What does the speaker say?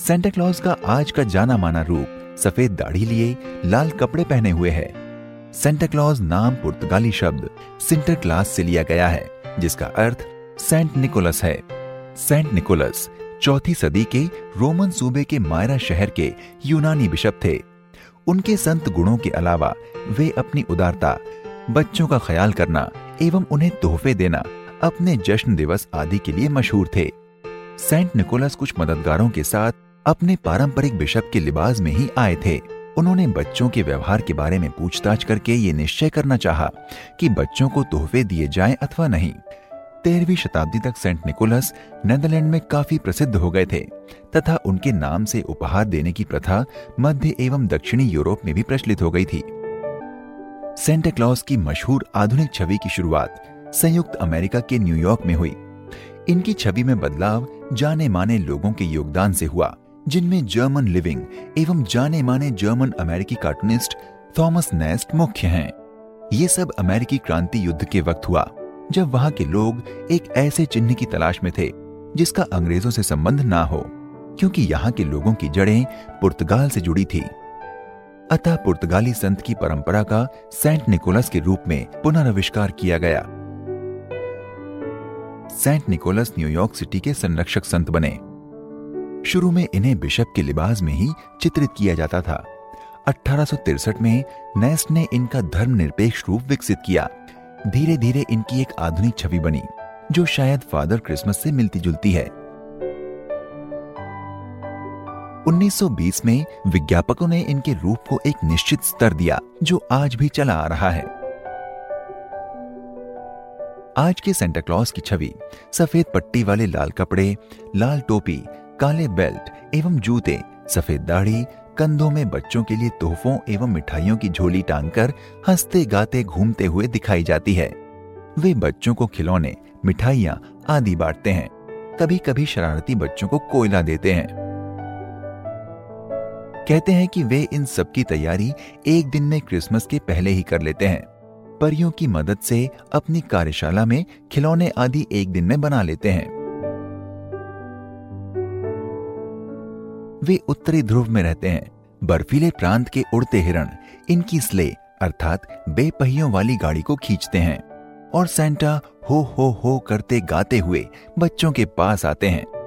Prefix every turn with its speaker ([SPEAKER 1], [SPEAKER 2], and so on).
[SPEAKER 1] Santa Claus का आज का जाना माना रूप सफेद दाढ़ी लिए लाल कपड़े पहने हुए है। सेंटा क्लॉज नाम पुर्तगाली शब्द सिंटरक्लास से लिया गया है, जिसका अर्थ सेंट निकोलस है। सेंट निकोलस 4वीं सदी के रोमन सूबे के मायरा शहर के यूनानी बिशप थे। उनके संत गुणों के अलावा वे अपनी उदारता, बच्चों का ख्याल करना एवं उन्हें तोहफे देना, अपने जश्न दिवस आदि के लिए मशहूर थे। सेंट निकोलस कुछ मददगारों के साथ अपने पारंपरिक बिशप के लिबास में ही आए थे। उन्होंने बच्चों के व्यवहार के बारे में पूछताछ करके ये निश्चय करना चाहा कि बच्चों को तोहफे दिए जाएं अथवा नहीं। 13वीं शताब्दी तक सेंट निकोलस नेदरलैंड में काफी प्रसिद्ध हो गए थे तथा उनके नाम से उपहार देने की प्रथा मध्य एवं दक्षिणी यूरोप में भी प्रचलित हो गई थी। सेंटा क्लॉज की मशहूर आधुनिक छवि की शुरुआत संयुक्त अमेरिका के न्यूयॉर्क में हुई। इनकी छवि में बदलाव जाने माने लोगों के योगदान से हुआ, जिनमें जर्मन लिविंग एवं जाने माने जर्मन अमेरिकी कार्टूनिस्ट थॉमस नेस्ट मुख्य हैं। ये सब अमेरिकी क्रांति युद्ध के वक्त हुआ, जब वहां के लोग एक ऐसे चिन्ह की तलाश में थे जिसका अंग्रेजों से संबंध ना हो, क्योंकि यहाँ के लोगों की जड़ें पुर्तगाल से जुड़ी थी। अतः पुर्तगाली संत की परंपरा का सेंट निकोलस के रूप में पुनर्आविष्कार किया गया। सेंट निकोलस न्यूयॉर्क सिटी के संरक्षक संत बने। शुरू में इन्हें बिशप के लिबास में ही चित्रित किया जाता था। 1863 में नेस्ट ने इनका धर्मनिरपेक्ष रूप विकसित किया। धीरे धीरे इनकी एक आधुनिक छवि बनी, जो शायद फादर क्रिसमस से मिलती जुलती है। 1920 में विज्ञापकों ने इनके रूप को एक निश्चित स्तर दिया, जो आज भी चला आ रहा है। आज के सेंटा क्लॉज की छवि सफेद पट्टी वाले लाल कपड़े, लाल टोपी, काले बेल्ट एवं जूते, सफेद दाढ़ी, कंधों में बच्चों के लिए तोहफों एवं मिठाइयों की झोली टांगकर हंसते गाते घूमते हुए दिखाई जाती है। वे बच्चों को खिलौने, मिठाइयां आदि बांटते हैं। कभी कभी शरारती बच्चों को कोयला देते हैं। कहते हैं कि वे इन सब की तैयारी एक दिन में क्रिसमस के पहले ही कर लेते हैं। परियों की मदद से अपनी कार्यशाला में खिलौने आदि एक दिन में बना लेते हैं। वे उत्तरी ध्रुव में रहते हैं। बर्फीले प्रांत के उड़ते हिरण इनकी स्ले अर्थात बेपहियों वाली गाड़ी को खींचते हैं और सेंटा हो करते गाते हुए बच्चों के पास आते हैं।